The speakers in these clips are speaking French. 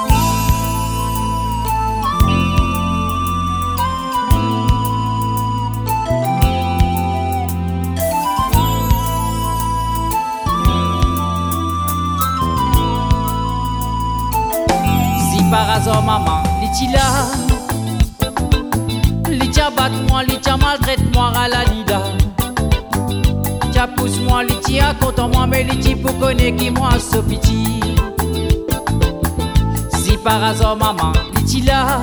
Par hasard maman, li là, li t'a bat moi, li t'a maltraite moi à la lida. T'a pousse moi, li t'a content moi, mais li t'a pour connaître qui moi so petit. Si par hasard maman, li là,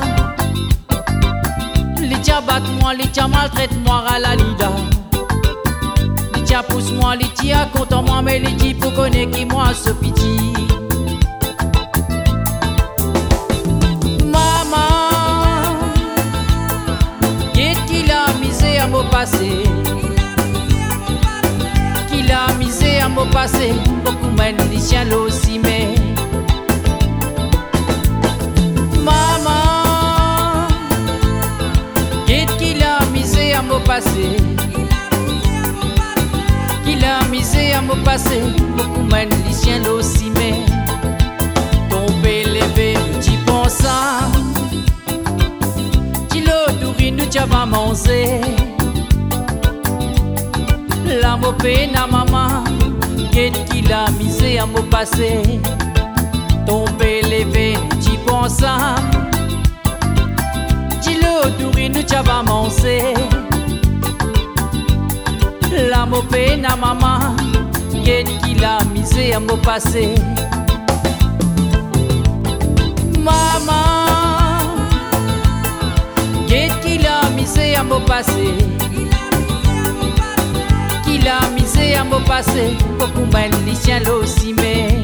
li t'a bat moi, li t'a maltraite moi à la lida. Li t'a pousse moi, li t'a content moi, mais li t'a pour connaître qui moi so petit. Mon passé, qu'il a misé à mon passé, beaucoup mène les chiens aussi, mais maman, qu'il a misé à mon passé, qu'il a misé à mon passé, beaucoup mène les chiens aussi, mais tomber, lever, tu penses ça, tu l'autourine, tu vas manger. La mo peine à maman, qu'est-ce qu'il a misé à mon passé. Tomber, lever, tu penses à tu l'autourine, tu vas manger. La mo peine à maman, qu'est-ce qu'il a misé à mon passé. Maman, qu'est-ce qu'il a misé à mon passé. Qu'il a misé à mon passé, beaucoup mène les chiens aussi, mais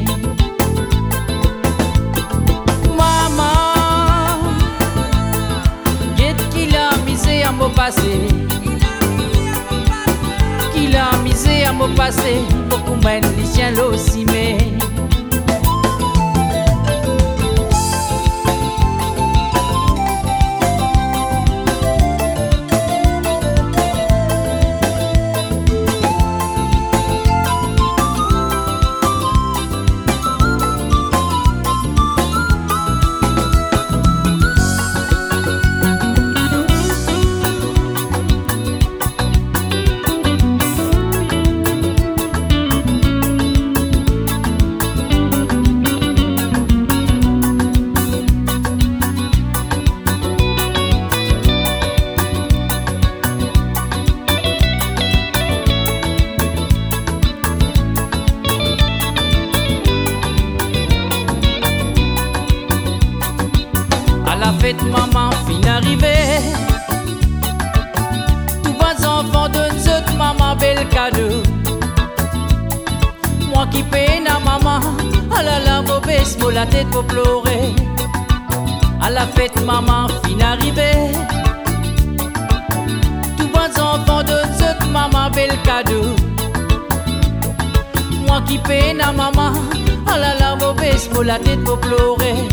maman, qu'est-ce qu'il a misé à mon passé. Qu'il a misé à mon passé, beaucoup mène les chiens aussi, mais fête maman fin arrivée. Tous vos enfants de nous maman bel cadeau. Moi qui peine à maman, ah là la mauvaise pour la tête pour pleurer. À la fête maman fin arrivée. Tous vos enfants de nous maman bel cadeau. Moi qui peine à maman, ah là la mauvaise pour la tête pour pleurer.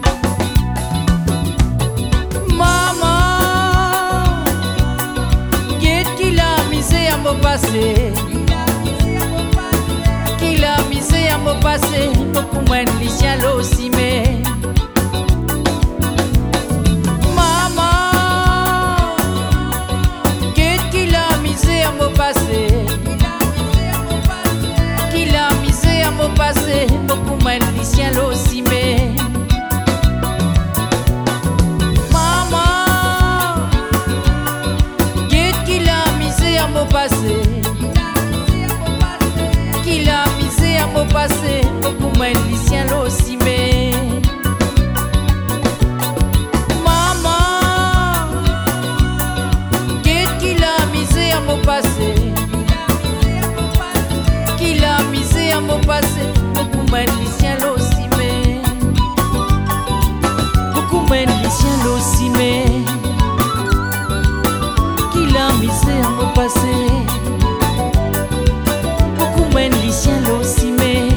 Maman, qu'est-ce qu'il a misé à mon passé. Qu'il a misé à mon passé, beaucoup moins les chiens aussi, mais maman, qu'est-ce qu'il a misé à mon passé. Qu'il a misé à mon passé, beaucoup moins les chiens aussi, mais mon passé, qu'il a misé à mon passé, beaucoup moins les siens aussi, mais maman, qu'est-ce qu'il a misé à mon passé, qu'il a misé à mon passé, beaucoup moins les siens aussi, mais beaucoup moins les siens aussi, mais a misé à mon passé, beaucoup moins les siens aussi, mais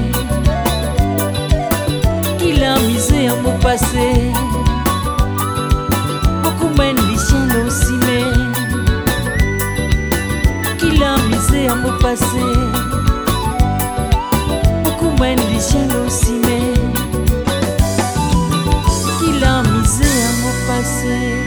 qu'il a misé à mon passé, beaucoup moins les siens aussi, mais qu'il a misé à mon passé, beaucoup moins les siens aussi, mais danser.